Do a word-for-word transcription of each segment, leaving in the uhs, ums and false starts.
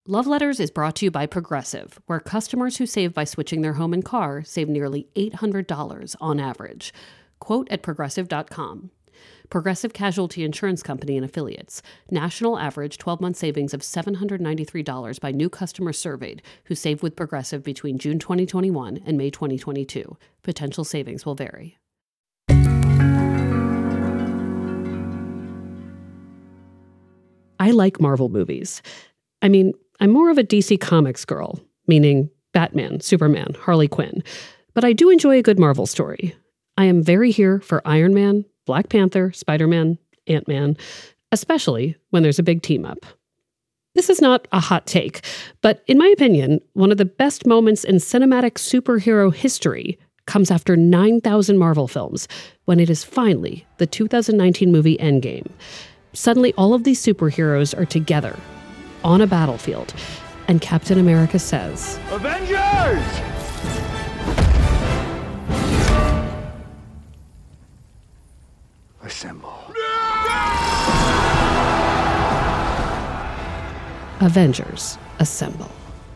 Love Letters is brought to you by Progressive, where customers who save by switching their home and car save nearly eight hundred dollars on average. Quote at progressive dot com. Progressive Casualty Insurance Company and Affiliates. National average twelve-month savings of seven hundred ninety-three dollars by new customers surveyed who saved with Progressive between June twenty twenty-one and May twenty twenty-two. Potential savings will vary. I like Marvel movies. I mean, I'm more of a D C Comics girl, meaning Batman, Superman, Harley Quinn. But I do enjoy a good Marvel story. I am very here for Iron Man, Black Panther, Spider-Man, Ant-Man, especially when there's a big team-up. This is not a hot take, but in my opinion, one of the best moments in cinematic superhero history comes after nine thousand Marvel films, when it is finally the two thousand nineteen movie Endgame. Suddenly, all of these superheroes are together, on a battlefield, and Captain America says, "Avengers! Assemble." Avengers, assemble.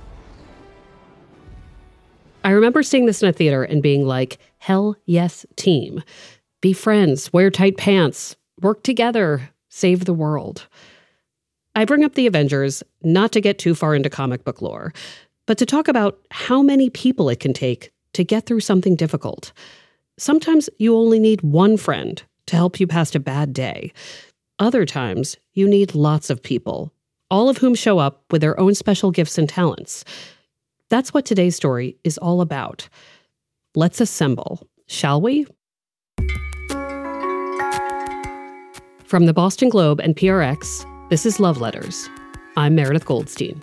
I remember seeing this in a theater and being like, hell yes, team. Be friends, wear tight pants, work together, save the world. I bring up the Avengers not to get too far into comic book lore, but to talk about how many people it can take to get through something difficult. Sometimes you only need one friend to help you past a bad day. Other times, you need lots of people, all of whom show up with their own special gifts and talents. That's what today's story is all about. Let's assemble, shall we? From the Boston Globe and P R X, this is Love Letters. I'm Meredith Goldstein.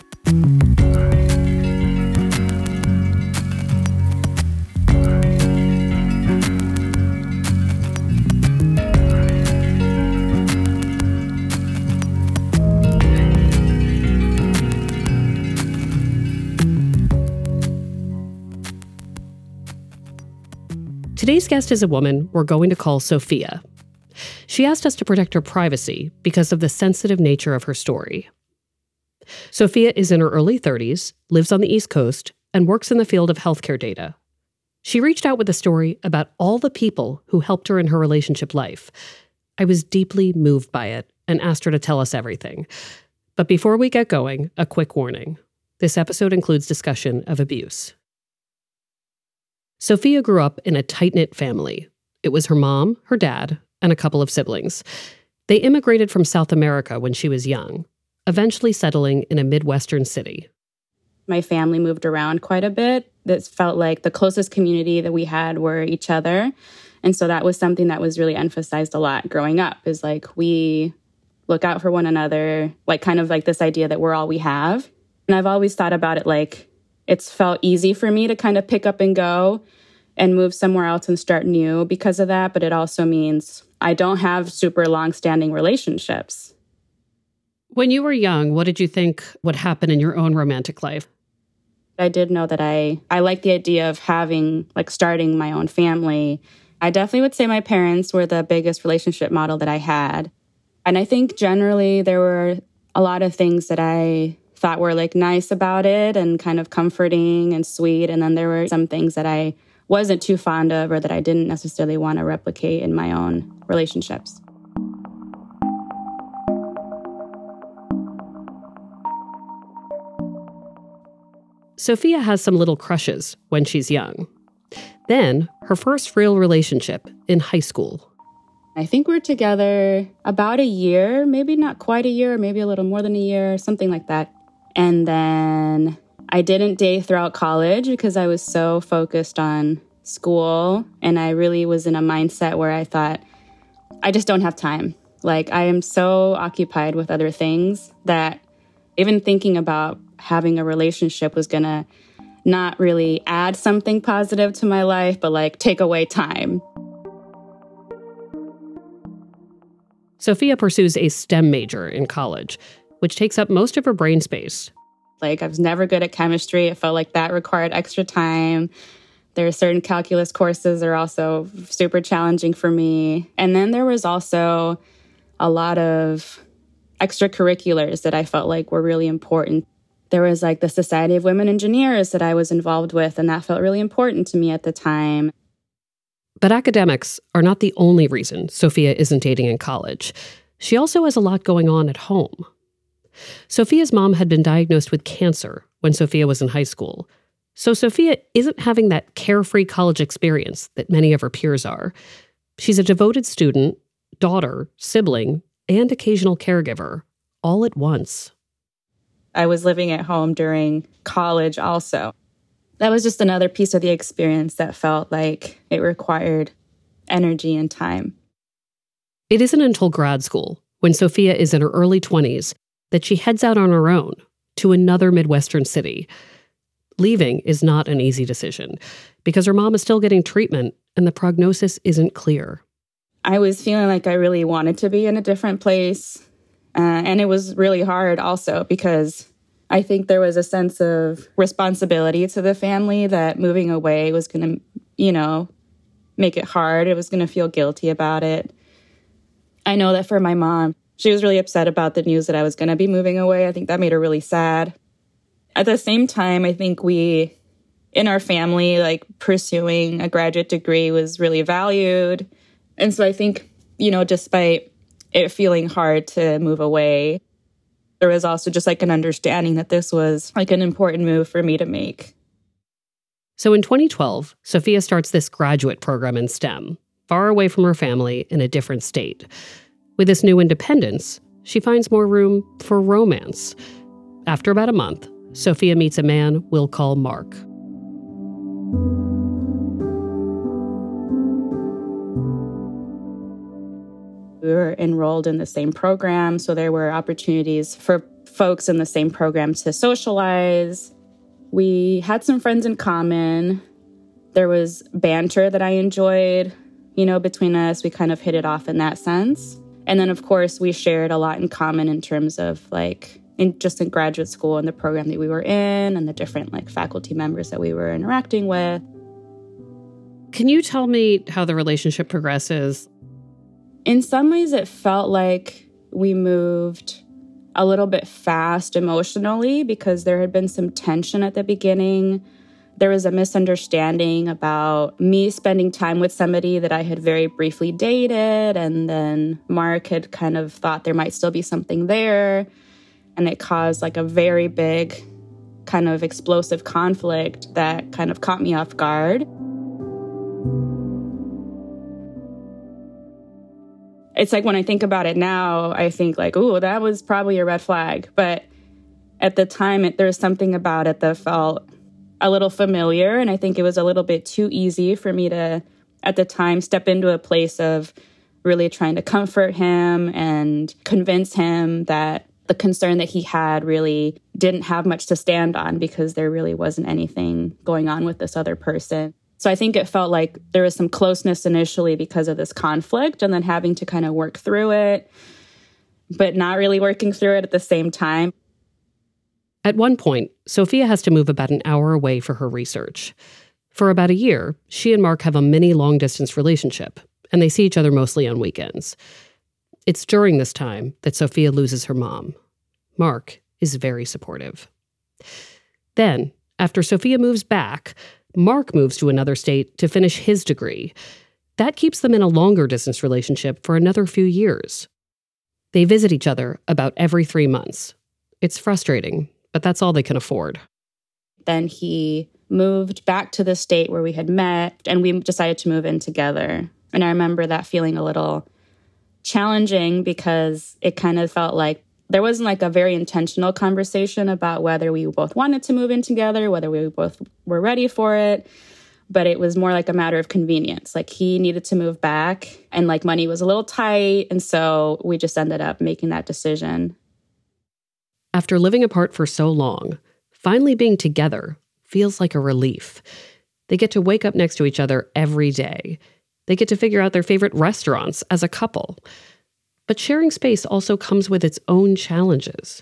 Today's guest is a woman we're going to call Sophia. She asked us to protect her privacy because of the sensitive nature of her story. Sophia is in her early thirties, lives on the East Coast, and works in the field of healthcare data. She reached out with a story about all the people who helped her in her relationship life. I was deeply moved by it and asked her to tell us everything. But before we get going, a quick warning. This episode includes discussion of abuse. Sophia grew up in a tight-knit family. It was her mom, her dad, and a couple of siblings. They immigrated from South America when she was young, eventually settling in a Midwestern city. My family moved around quite a bit. This felt like the closest community that we had were each other. And so that was something that was really emphasized a lot growing up, is like we look out for one another, like kind of like this idea that we're all we have. And I've always thought about it like it's felt easy for me to kind of pick up and go and move somewhere else and start new because of that. But it also means I don't have super long-standing relationships. When you were young, what did you think would happen in your own romantic life? I did know that I, I like the idea of having, like starting my own family. I definitely would say my parents were the biggest relationship model that I had. And I think generally there were a lot of things that I thought were like nice about it and kind of comforting and sweet. And then there were some things that I wasn't too fond of or that I didn't necessarily want to replicate in my own relationships. Sophia has some little crushes when she's young. Then, her first real relationship in high school. I think we're together about a year, maybe not quite a year, maybe a little more than a year, something like that. And then I didn't date throughout college because I was so focused on school. And I really was in a mindset where I thought, I just don't have time. Like, I am so occupied with other things that even thinking about having a relationship was going to not really add something positive to my life, but like take away time. Sophia pursues a STEM major in college, which takes up most of her brain space. Like, I was never good at chemistry. It felt like that required extra time. There are certain calculus courses that are also super challenging for me. And then there was also a lot of extracurriculars that I felt like were really important. There was like the Society of Women Engineers that I was involved with, and that felt really important to me at the time. But academics are not the only reason Sophia isn't dating in college. She also has a lot going on at home. Sophia's mom had been diagnosed with cancer when Sophia was in high school. So Sophia isn't having that carefree college experience that many of her peers are. She's a devoted student, daughter, sibling, and occasional caregiver, all at once. I was living at home during college also. That was just another piece of the experience that felt like it required energy and time. It isn't until grad school, when Sophia is in her early twenties, that she heads out on her own to another Midwestern city. Leaving is not an easy decision because her mom is still getting treatment and the prognosis isn't clear. I was feeling like I really wanted to be in a different place. Uh, and it was really hard also because I think there was a sense of responsibility to the family that moving away was going to, you know, make it hard. It was going to feel guilty about it. I know that for my mom, she was really upset about the news that I was going to be moving away. I think that made her really sad. At the same time, I think we, in our family, like pursuing a graduate degree was really valued. And so I think, you know, despite it feeling hard to move away, there was also just like an understanding that this was like an important move for me to make. So in twenty twelve, Sophia starts this graduate program in STEM, far away from her family in a different state. With this new independence, she finds more room for romance. After about a month, Sophia meets a man we'll call Mark. We were enrolled in the same program, so there were opportunities for folks in the same program to socialize. We had some friends in common. There was banter that I enjoyed, you know, between us. We kind of hit it off in that sense. And then, of course, we shared a lot in common in terms of, like, in just in graduate school and the program that we were in and the different, like, faculty members that we were interacting with. Can you tell me how the relationship progresses? In some ways, it felt like we moved a little bit fast emotionally because there had been some tension at the beginning. There was a misunderstanding about me spending time with somebody that I had very briefly dated, and then Mark had kind of thought there might still be something there, and it caused like a very big kind of explosive conflict that kind of caught me off guard. It's like when I think about it now, I think like, ooh, that was probably a red flag. But at the time, it, there was something about it that felt a little familiar. And I think it was a little bit too easy for me to, at the time, step into a place of really trying to comfort him and convince him that the concern that he had really didn't have much to stand on because there really wasn't anything going on with this other person. So I think it felt like there was some closeness initially because of this conflict and then having to kind of work through it, but not really working through it at the same time. At one point, Sophia has to move about an hour away for her research. For about a year, she and Mark have a mini long-distance relationship, and they see each other mostly on weekends. It's during this time that Sophia loses her mom. Mark is very supportive. Then, after Sophia moves back, Mark moves to another state to finish his degree. That keeps them in a longer distance relationship for another few years. They visit each other about every three months. It's frustrating, but that's all they can afford. Then he moved back to the state where we had met, and we decided to move in together. And I remember that feeling a little challenging because it kind of felt like there wasn't like a very intentional conversation about whether we both wanted to move in together, whether we both were ready for it. But it was more like a matter of convenience. Like he needed to move back and like money was a little tight. And so we just ended up making that decision. After living apart for so long, finally being together feels like a relief. They get to wake up next to each other every day. They get to figure out their favorite restaurants as a couple. But sharing space also comes with its own challenges.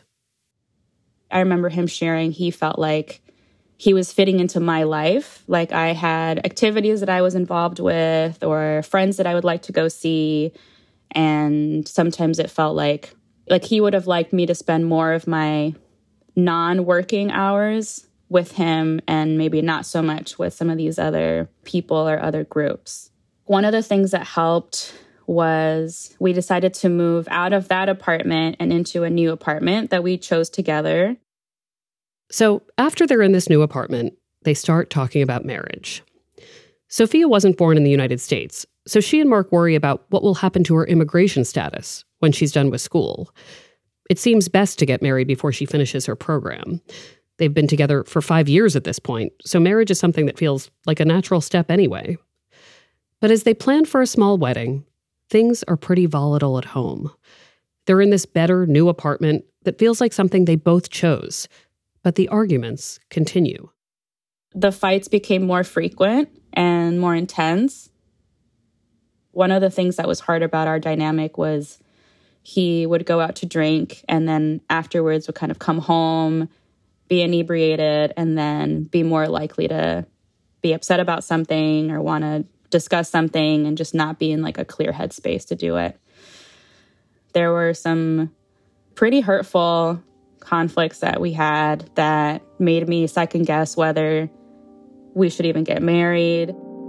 I remember him sharing he felt like he was fitting into my life. Like I had activities that I was involved with or friends that I would like to go see. And sometimes it felt like like he would have liked me to spend more of my non-working hours with him and maybe not so much with some of these other people or other groups. One of the things that helped was we decided to move out of that apartment and into a new apartment that we chose together. So after they're in this new apartment, they start talking about marriage. Sophia wasn't born in the United States, so she and Mark worry about what will happen to her immigration status when she's done with school. It seems best to get married before she finishes her program. They've been together for five years at this point, so marriage is something that feels like a natural step anyway. But as they plan for a small wedding, things are pretty volatile at home. They're in this better, new apartment that feels like something they both chose, but the arguments continue. The fights became more frequent and more intense. One of the things that was hard about our dynamic was he would go out to drink and then afterwards would kind of come home, be inebriated, and then be more likely to be upset about something or want to discuss something and just not be in like a clear headspace to do it. There were some pretty hurtful conflicts that we had that made me second guess whether we should even get married.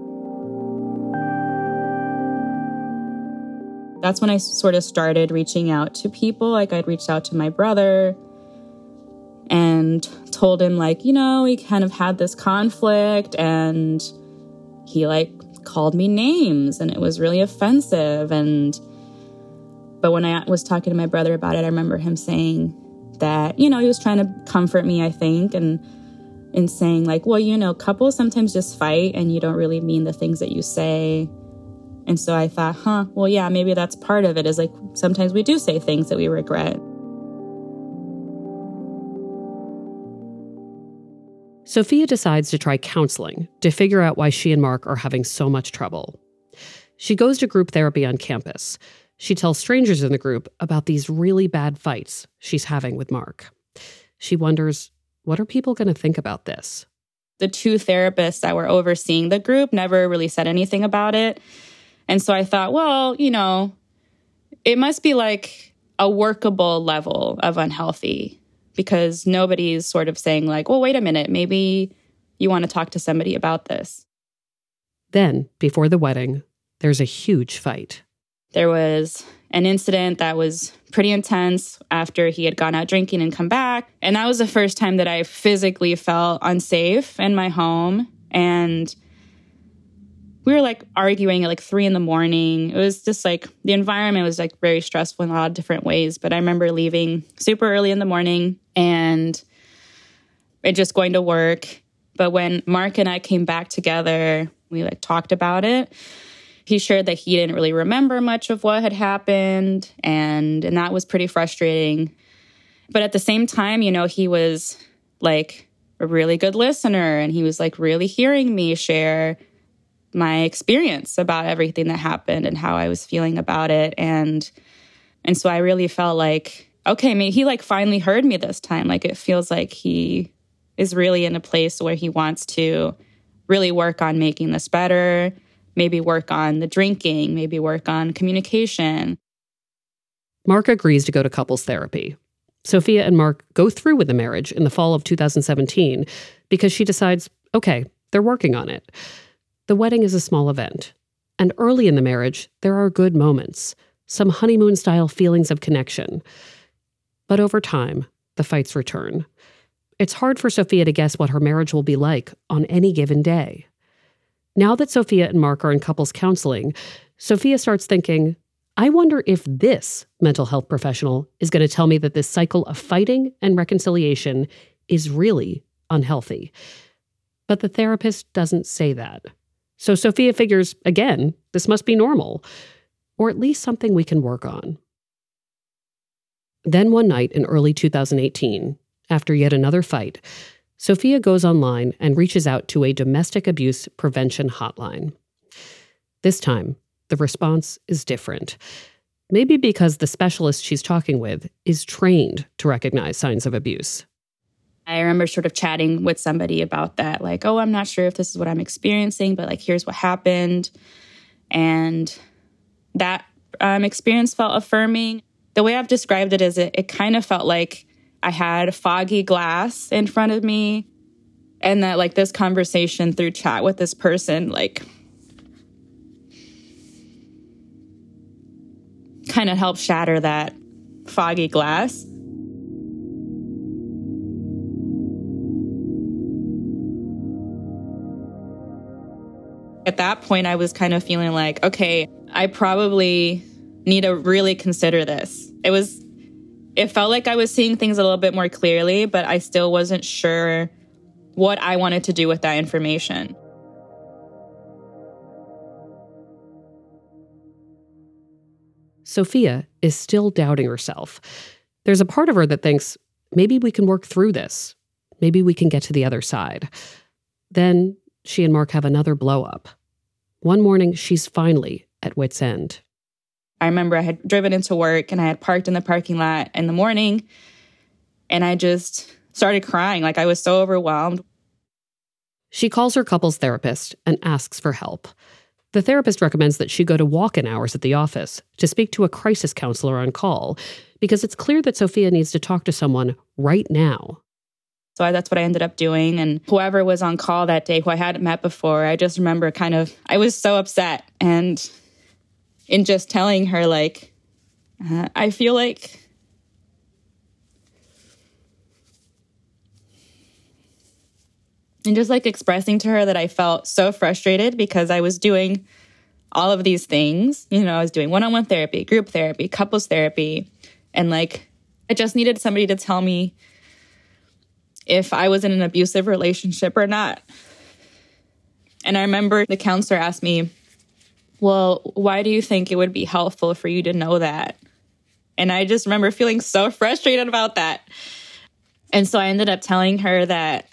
That's when I sort of started reaching out to people. Like I'd reached out to my brother and told him like, you know, we kind of had this conflict and he like called me names and it was really offensive. And but when I was talking to my brother about it, I remember him saying that, you know, he was trying to comfort me, I think, and in saying like, well, you know, couples sometimes just fight and you don't really mean the things that you say. And so I thought, huh, well, yeah, maybe that's part of it is like sometimes we do say things that we regret. Sophia decides to try counseling to figure out why she and Mark are having so much trouble. She goes to group therapy on campus. She tells strangers in the group about these really bad fights she's having with Mark. She wonders, what are people going to think about this? The two therapists that were overseeing the group never really said anything about it. And so I thought, well, you know, it must be like a workable level of unhealthy because nobody's sort of saying like, well, wait a minute, maybe you want to talk to somebody about this. Then, before the wedding, there's a huge fight. There was an incident that was pretty intense after he had gone out drinking and come back. And that was the first time that I physically felt unsafe in my home. And we were like arguing at like three in the morning. It was just like the environment was like very stressful in a lot of different ways. But I remember leaving super early in the morning and it just going to work. But when Mark and I came back together, we like talked about it. He shared that he didn't really remember much of what had happened. And, and that was pretty frustrating. But at the same time, you know, he was like a really good listener. And he was like really hearing me share my experience about everything that happened and how I was feeling about it. And and so I really felt like, okay, maybe he like finally heard me this time. Like it feels like he is really in a place where he wants to really work on making this better, maybe work on the drinking, maybe work on communication. Mark agrees to go to couples therapy. Sophia and Mark go through with the marriage in the fall of two thousand seventeen because she decides, okay, they're working on it. The wedding is a small event, and early in the marriage, there are good moments, some honeymoon-style feelings of connection. But over time, the fights return. It's hard for Sophia to guess what her marriage will be like on any given day. Now that Sophia and Mark are in couples counseling, Sophia starts thinking, I wonder if this mental health professional is going to tell me that this cycle of fighting and reconciliation is really unhealthy. But the therapist doesn't say that. So Sophia figures, again, this must be normal, or at least something we can work on. Then one night in early two thousand eighteen, after yet another fight, Sophia goes online and reaches out to a domestic abuse prevention hotline. This time, the response is different. Maybe because the specialist she's talking with is trained to recognize signs of abuse. I remember sort of chatting with somebody about that, like, oh, I'm not sure if this is what I'm experiencing, but like, here's what happened. And that um, experience felt affirming. The way I've described it is it, it kind of felt like I had foggy glass in front of me, and that like this conversation through chat with this person like kind of helped shatter that foggy glass. At that point, I was kind of feeling like, okay, I probably need to really consider this. It was, it felt like I was seeing things a little bit more clearly, but I still wasn't sure what I wanted to do with that information. Sophia is still doubting herself. There's a part of her that thinks, maybe we can work through this. Maybe we can get to the other side. Then she and Mark have another blow-up. One morning, she's finally at wit's end. I remember I had driven into work and I had parked in the parking lot in the morning, and I just started crying. Like, I was so overwhelmed. She calls her couples therapist and asks for help. The therapist recommends that she go to walk-in hours at the office to speak to a crisis counselor on call, because it's clear that Sophia needs to talk to someone right now. So that's what I ended up doing. And whoever was on call that day, who I hadn't met before, I just remember kind of, I was so upset. And in just telling her, like, uh, I feel like and just like expressing to her that I felt so frustrated because I was doing all of these things. You know, I was doing one-on-one therapy, group therapy, couples therapy. And like, I just needed somebody to tell me if I was in an abusive relationship or not. And I remember the counselor asked me, well, why do you think it would be helpful for you to know that? And I just remember feeling so frustrated about that. And so I ended up telling her that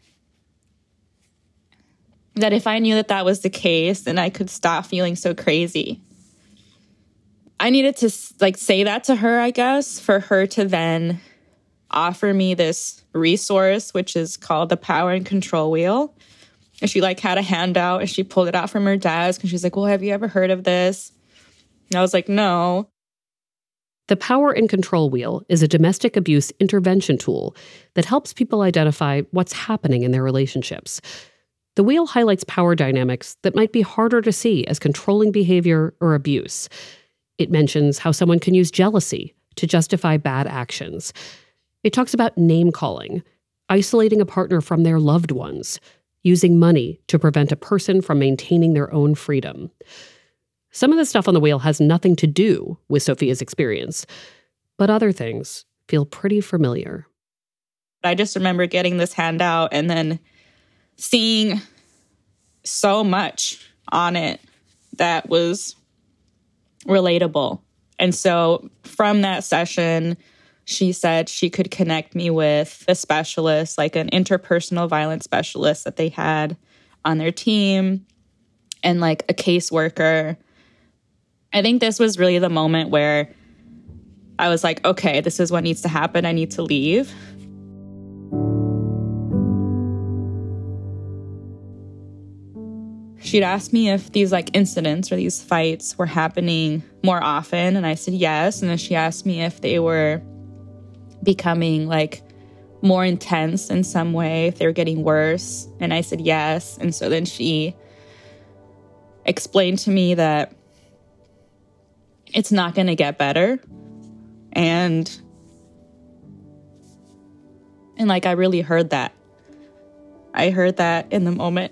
that if I knew that that was the case, then I could stop feeling so crazy. I needed to like say that to her, I guess, for her to then offer me this resource, which is called the Power and Control Wheel. And she like had a handout and she pulled it out from her desk and she's like, well, have you ever heard of this? And I was like, no. The Power and Control Wheel is a domestic abuse intervention tool that helps people identify what's happening in their relationships. The wheel highlights power dynamics that might be harder to see as controlling behavior or abuse. It mentions how someone can use jealousy to justify bad actions. It talks about name-calling, isolating a partner from their loved ones, using money to prevent a person from maintaining their own freedom. Some of the stuff on the wheel has nothing to do with Sophia's experience, but other things feel pretty familiar. I just remember getting this handout and then seeing so much on it that was relatable. And so from that session, she said she could connect me with a specialist, like an interpersonal violence specialist that they had on their team, and like a caseworker. I think this was really the moment where I was like, okay, this is what needs to happen. I need to leave. She'd asked me if these like incidents or these fights were happening more often. And I said yes. And then she asked me if they were becoming like more intense in some way, if they were getting worse. And I said yes. And so then she explained to me that it's not going to get better. And, and like, I really heard that. I heard that in the moment.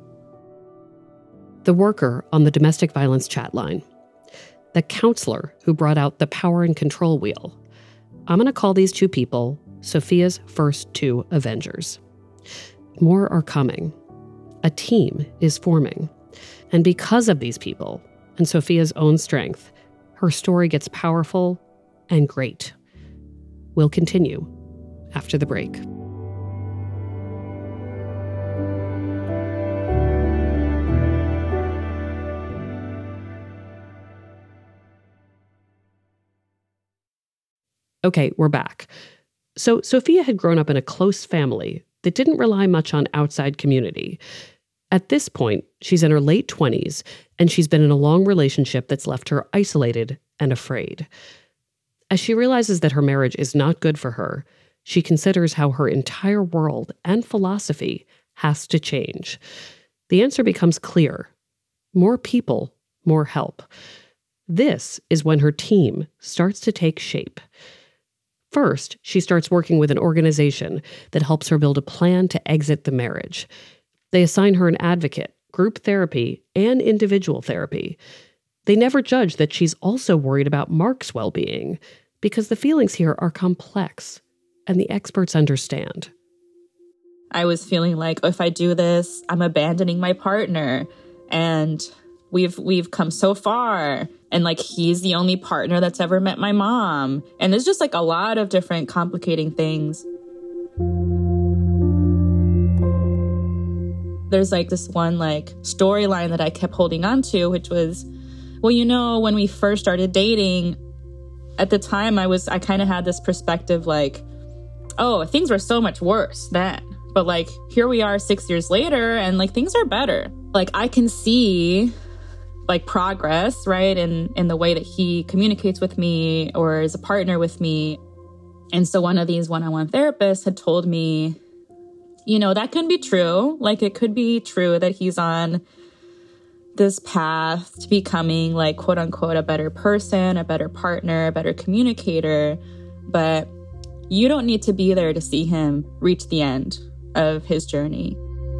The worker on the domestic violence chat line. The counselor who brought out the Power and Control Wheel. I'm going to call these two people Sophia's first two Avengers. More are coming. A team is forming. And because of these people and Sophia's own strength, her story gets powerful and great. We'll continue after the break. Okay, we're back. So Sophia had grown up in a close family that didn't rely much on outside community. At this point, she's in her late twenties, and she's been in a long relationship that's left her isolated and afraid. As she realizes that her marriage is not good for her, she considers how her entire world and philosophy has to change. The answer becomes clear. More people, more help. This is when her team starts to take shape. First, she starts working with an organization that helps her build a plan to exit the marriage. They assign her an advocate, group therapy, and individual therapy. They never judge that she's also worried about Mark's well-being, because the feelings here are complex, and the experts understand. I was feeling like, oh, if I do this, I'm abandoning my partner. And we've we've come so far. And like, he's the only partner that's ever met my mom. And there's just like a lot of different complicating things. There's like this one like storyline that I kept holding on to, which was, well, you know, when we first started dating, at the time I was, I kind of had this perspective like, oh, things were so much worse then. But like, here we are six years later and like things are better. Like I can see like progress, right? In, in the way that he communicates with me or is a partner with me. And so one of these one-on-one therapists had told me, you know, that can be true. Like it could be true that he's on this path to becoming like, quote unquote, a better person, a better partner, a better communicator. But you don't need to be there to see him reach the end of his journey.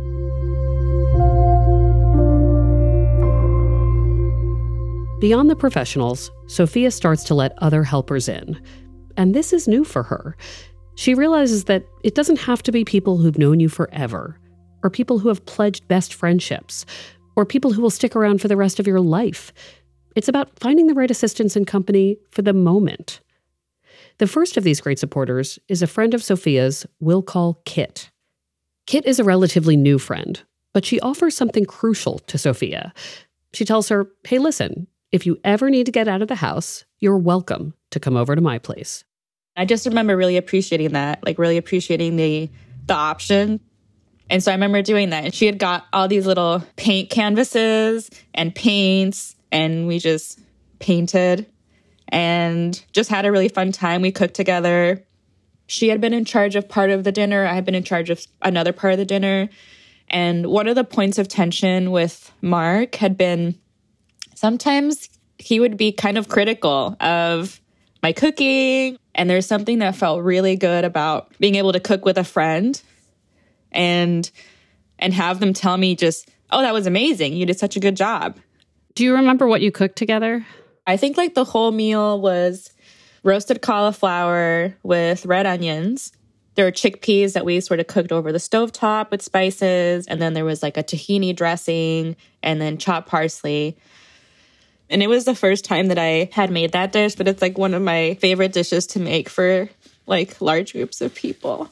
Beyond the professionals, Sophia starts to let other helpers in. And this is new for her. She realizes that it doesn't have to be people who've known you forever, or people who have pledged best friendships, or people who will stick around for the rest of your life. It's about finding the right assistance and company for the moment. The first of these great supporters is a friend of Sophia's we'll call Kit. Kit is a relatively new friend, but she offers something crucial to Sophia. She tells her, hey, listen, if you ever need to get out of the house, you're welcome to come over to my place. I just remember really appreciating that, like really appreciating the the option. And so I remember doing that. And she had got all these little paint canvases and paints, and we just painted and just had a really fun time. We cooked together. She had been in charge of part of the dinner. I had been in charge of another part of the dinner. And one of the points of tension with Mark had been sometimes he would be kind of critical of my cooking. And there's something that felt really good about being able to cook with a friend and and have them tell me just, oh, that was amazing. You did such a good job. Do you remember what you cooked together? I think like the whole meal was roasted cauliflower with red onions. There were chickpeas that we sort of cooked over the stovetop with spices. And then there was like a tahini dressing and then chopped parsley. And it was the first time that I had made that dish, but it's like one of my favorite dishes to make for like large groups of people.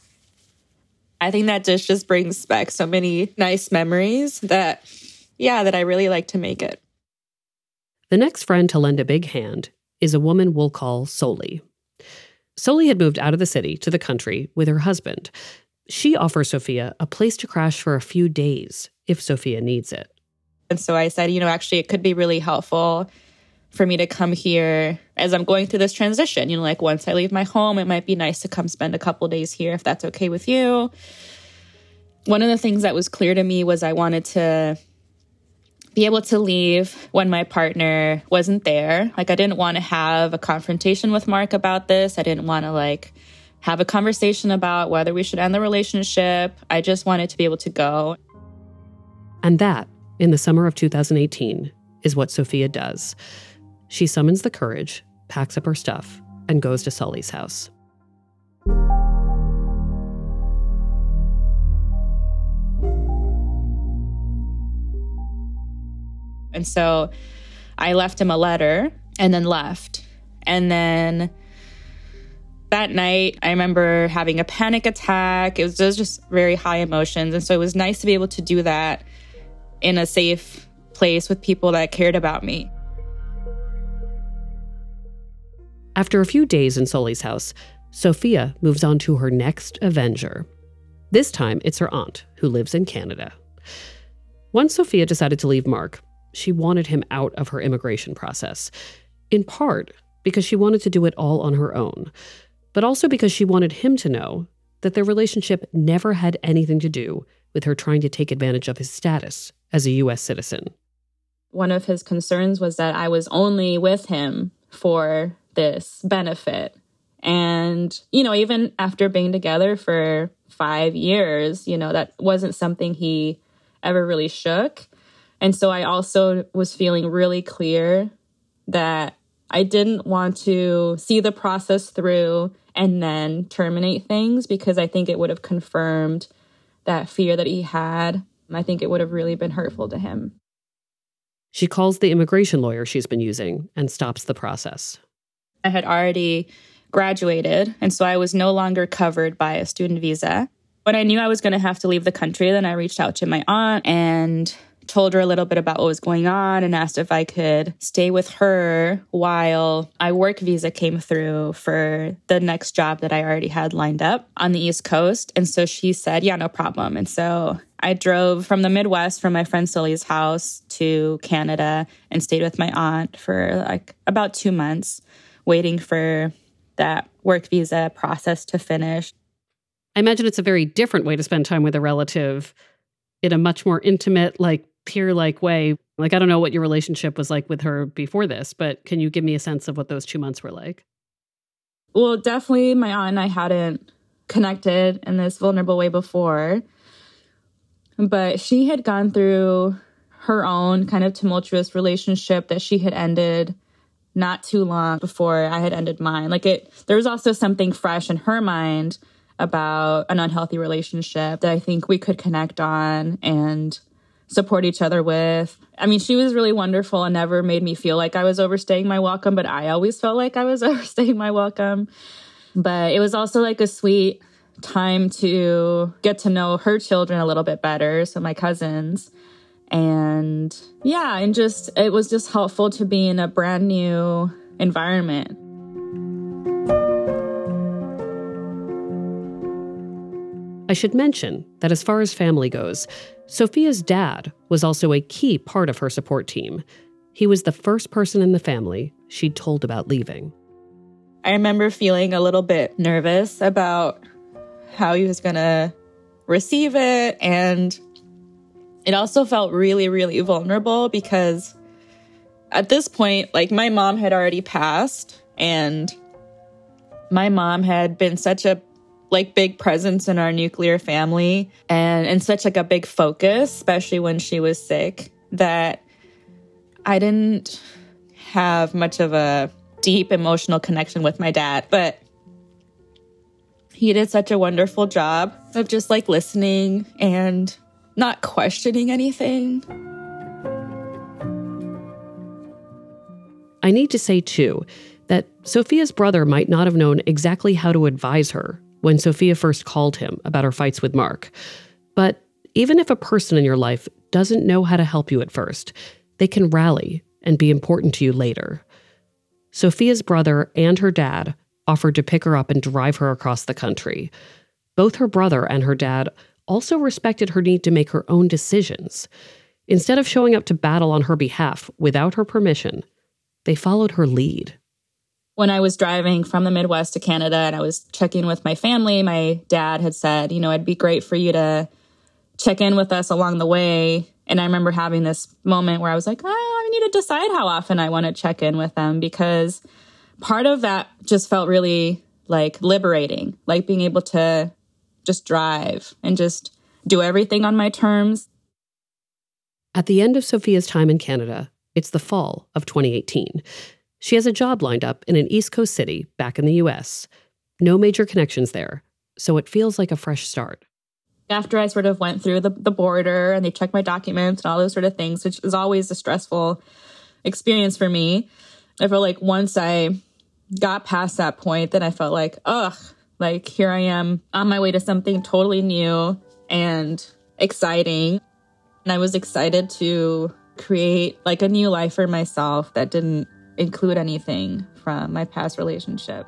I think that dish just brings back so many nice memories that, yeah, that I really like to make it. The next friend to lend a big hand is a woman we'll call Soli. Soli had moved out of the city to the country with her husband. She offers Sophia a place to crash for a few days if Sophia needs it. And so I said, you know, actually, it could be really helpful for me to come here as I'm going through this transition. You know, like once I leave my home, it might be nice to come spend a couple days here if that's okay with you. One of the things that was clear to me was I wanted to be able to leave when my partner wasn't there. Like I didn't want to have a confrontation with Mark about this. I didn't want to like have a conversation about whether we should end the relationship. I just wanted to be able to go. And that, in the summer of two thousand eighteen, is what Sophia does. She summons the courage, packs up her stuff, and goes to Sully's house. And so I left him a letter and then left. And then that night, I remember having a panic attack. It was, it was just very high emotions. And so it was nice to be able to do that in a safe place with people that cared about me. After a few days in Sully's house, Sophia moves on to her next avenger. This time, it's her aunt, who lives in Canada. Once Sophia decided to leave Mark, she wanted him out of her immigration process, in part because she wanted to do it all on her own. but also because she wanted him to know that their relationship never had anything to do with her trying to take advantage of his status as a U S citizen. One of his concerns was that I was only with him for this benefit. And, you know, even after being together for five years, you know, that wasn't something he ever really shook. And so I also was feeling really clear that I didn't want to see the process through and then terminate things, because I think it would have confirmed that fear that he had. I think it would have really been hurtful to him. She calls the immigration lawyer she's been using and stops the process. I had already graduated, and so I was no longer covered by a student visa. When I knew I was going to have to leave the country, then I reached out to my aunt and told her a little bit about what was going on and asked if I could stay with her while my work visa came through for the next job that I already had lined up on the East Coast. And so she said, yeah, no problem. And so I drove from the Midwest, from my friend Sully's house to Canada, and stayed with my aunt for like about two months, waiting for that work visa process to finish. I imagine it's a very different way to spend time with a relative, in a much more intimate, like peer-like way. Like, I don't know what your relationship was like with her before this, but can you give me a sense of what those two months were like? Well, definitely my aunt and I hadn't connected in this vulnerable way before, but she had gone through her own kind of tumultuous relationship that she had ended not too long before I had ended mine. Like it, there was also something fresh in her mind about an unhealthy relationship that I think we could connect on and support each other with. I mean, she was really wonderful and never made me feel like I was overstaying my welcome, but I always felt like I was overstaying my welcome. But it was also like a sweet time to get to know her children a little bit better, so my cousins. And yeah, and just, it was just helpful to be in a brand new environment. I should mention that as far as family goes, Sophia's dad was also a key part of her support team. He was the first person in the family she'd told about leaving. I remember feeling a little bit nervous about how he was going to receive it. And it also felt really, really vulnerable because at this point, like my mom had already passed, and my mom had been such a like big presence in our nuclear family and, and such like a big focus, especially when she was sick, that I didn't have much of a deep emotional connection with my dad. But he did such a wonderful job of just like listening and not questioning anything. I need to say, too, that Sophia's brother might not have known exactly how to advise her when Sophia first called him about her fights with Mark. But even if a person in your life doesn't know how to help you at first, they can rally and be important to you later. Sophia's brother and her dad offered to pick her up and drive her across the country. Both her brother and her dad also respected her need to make her own decisions. Instead of showing up to battle on her behalf without her permission, they followed her lead. When I was driving from the Midwest to Canada and I was checking with my family, my dad had said, you know, it'd be great for you to check in with us along the way. And I remember having this moment where I was like, oh, I need to decide how often I want to check in with them, because part of that just felt really like liberating, like being able to just drive and just do everything on my terms. At the end of Sophia's time in Canada, it's the fall of twenty eighteen. She has a job lined up in an East Coast city back in the U S. No major connections there, so it feels like a fresh start. After I sort of went through the, the border and they checked my documents and all those sort of things, which is always a stressful experience for me, I felt like once I got past that point, then I felt like, ugh, like here I am on my way to something totally new and exciting. And I was excited to create like a new life for myself that didn't include anything from my past relationship.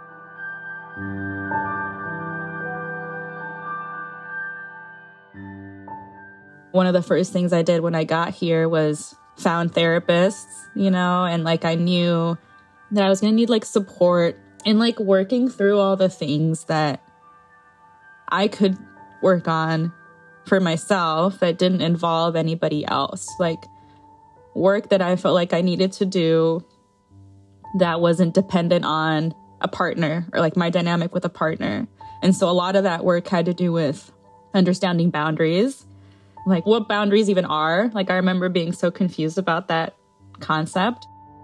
One of the first things I did when I got here was found therapists, you know, and like I knew that I was going to need like support and like working through all the things that I could work on for myself that didn't involve anybody else. Like work that I felt like I needed to do that wasn't dependent on a partner or like my dynamic with a partner. And so a lot of that work had to do with understanding boundaries, like what boundaries even are. Like I remember being so confused about that concept.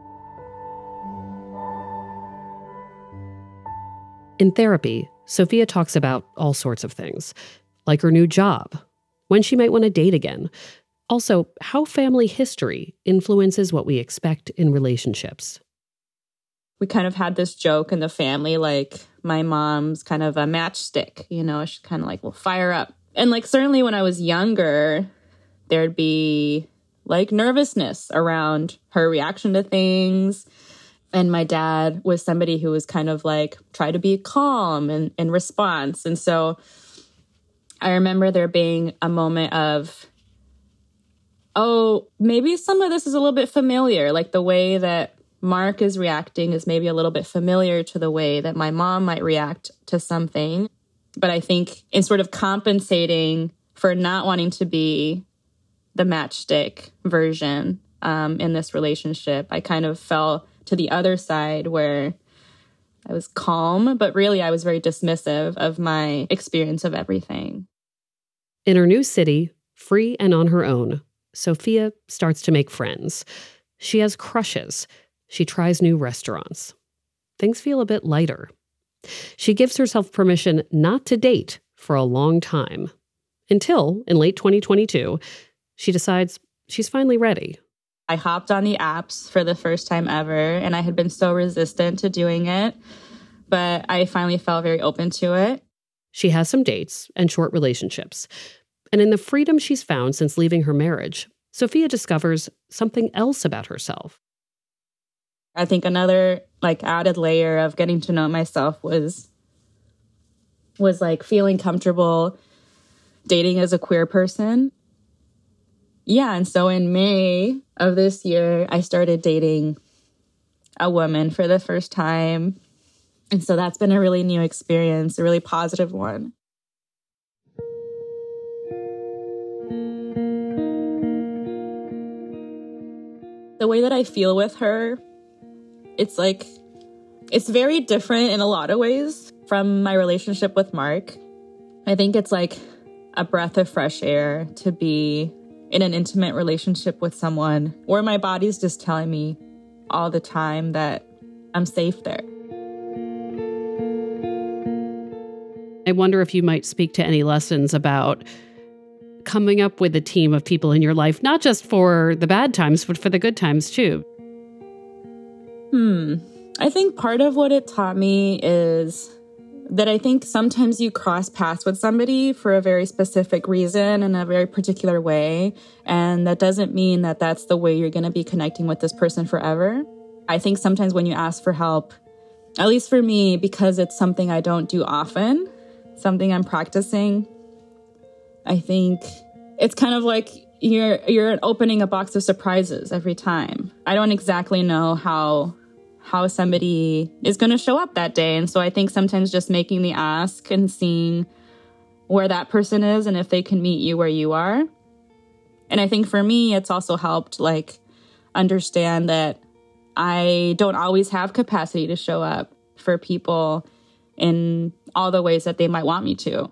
In therapy, Sophia talks about all sorts of things, like her new job, when she might want to date again, also how family history influences what we expect in relationships. We kind of had this joke in the family, like my mom's kind of a matchstick, you know, she's kind of like, well, fire up. And like certainly when I was younger, there'd be like nervousness around her reaction to things. And my dad was somebody who was kind of like, try to be calm and in response. And so I remember there being a moment of, oh, maybe some of this is a little bit familiar. Like the way that Mark is reacting is maybe a little bit familiar to the way that my mom might react to something. But I think in sort of compensating for not wanting to be the matchstick version um, in this relationship, I kind of fell to the other side where I was calm, but really I was very dismissive of my experience of everything. In her new city, free and on her own, Sophia starts to make friends. She has crushes. She tries new restaurants. Things feel a bit lighter. She gives herself permission not to date for a long time. Until, in late twenty twenty-two, she decides she's finally ready. I hopped on the apps for the first time ever, and I had been so resistant to doing it, but I finally felt very open to it. She has some dates and short relationships. And in the freedom she's found since leaving her marriage, Sophia discovers something else about herself. I think another like added layer of getting to know myself was was like feeling comfortable dating as a queer person. Yeah, and so in May of this year, I started dating a woman for the first time. And so that's been a really new experience, a really positive one. The way that I feel with her, it's like, it's very different in a lot of ways from my relationship with Mark. I think it's like a breath of fresh air to be in an intimate relationship with someone where my body's just telling me all the time that I'm safe there. I wonder if you might speak to any lessons about coming up with a team of people in your life, not just for the bad times, but for the good times too. Hmm. I think part of what it taught me is that I think sometimes you cross paths with somebody for a very specific reason in a very particular way. And that doesn't mean that that's the way you're going to be connecting with this person forever. I think sometimes when you ask for help, at least for me, because it's something I don't do often, something I'm practicing, I think it's kind of like you're you're opening a box of surprises every time. I don't exactly know how how somebody is going to show up that day. And so I think sometimes just making the ask and seeing where that person is and if they can meet you where you are. And I think for me, it's also helped like understand that I don't always have capacity to show up for people in all the ways that they might want me to.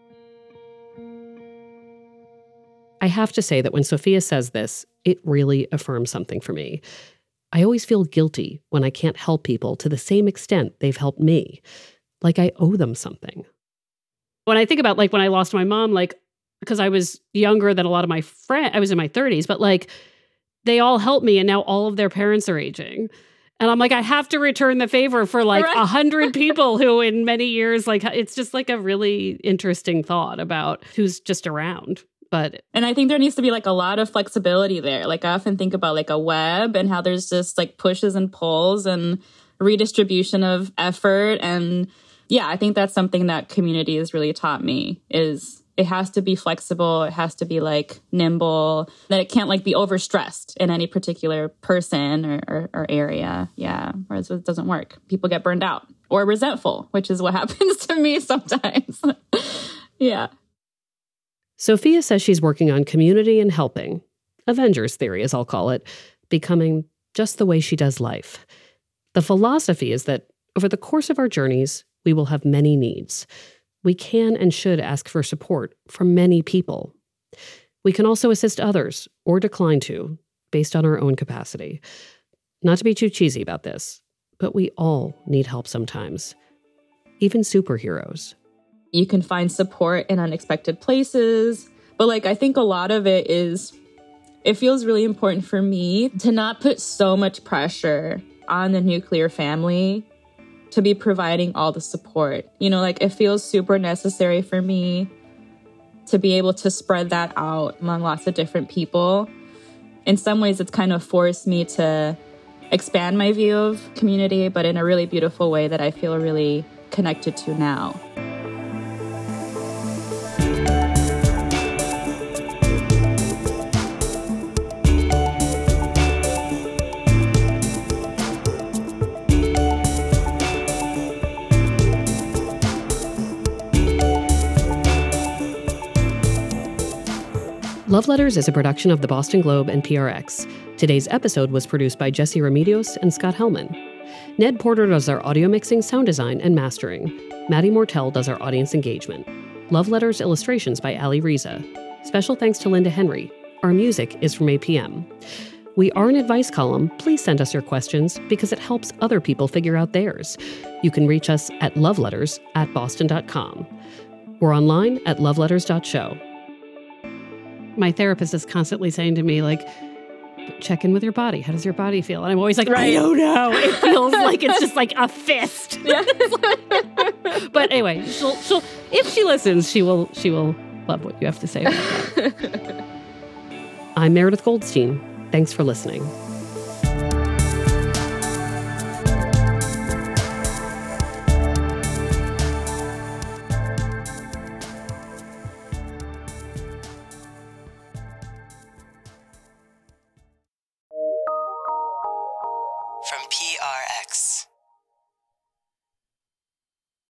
I have to say that when Sophia says this, it really affirms something for me. I always feel guilty when I can't help people to the same extent they've helped me. Like I owe them something. When I think about like when I lost my mom, like, because I was younger than a lot of my friends, I was in my thirties, but like they all helped me and now all of their parents are aging. And I'm like, I have to return the favor for like a right. hundred people who in many years, like it's just like a really interesting thought about who's just around. But and I think there needs to be like a lot of flexibility there. Like I often think about like a web and how there's just like pushes and pulls and redistribution of effort. And yeah, I think that's something that community has really taught me is it has to be flexible. It has to be like nimble, that it can't like be overstressed in any particular person or, or, or area. Yeah. Whereas it doesn't work. People get burned out or resentful, which is what happens to me sometimes. Yeah. Sophia says she's working on community and helping, Avengers theory, as I'll call it, becoming just the way she does life. The philosophy is that over the course of our journeys, we will have many needs. We can and should ask for support from many people. We can also assist others or decline to, based on our own capacity. Not to be too cheesy about this, but we all need help sometimes. Even superheroes. You can find support in unexpected places. But like, I think a lot of it is, it feels really important for me to not put so much pressure on the nuclear family to be providing all the support. You know, like it feels super necessary for me to be able to spread that out among lots of different people. In some ways, it's kind of forced me to expand my view of community, but in a really beautiful way that I feel really connected to now. Love Letters is a production of the Boston Globe and P R X. Today's episode was produced by Jesse Remedios and Scott Hellman. Ned Porter does our audio mixing, sound design, and mastering. Maddie Mortel does our audience engagement. Love Letters illustrations by Ali Riza. Special thanks to Linda Henry. Our music is from A P M. We are an advice column. Please send us your questions because it helps other people figure out theirs. You can reach us at loveletters at boston dot com. We're online at loveletters dot show. My therapist is constantly saying to me, like, check in with your body. How does your body feel? And I'm always like, right. I don't know. It feels like it's just like a fist. Yeah. But anyway, she'll, she'll, if she listens, she will, she will love what you have to say about that. I'm Meredith Goldstein. Thanks for listening.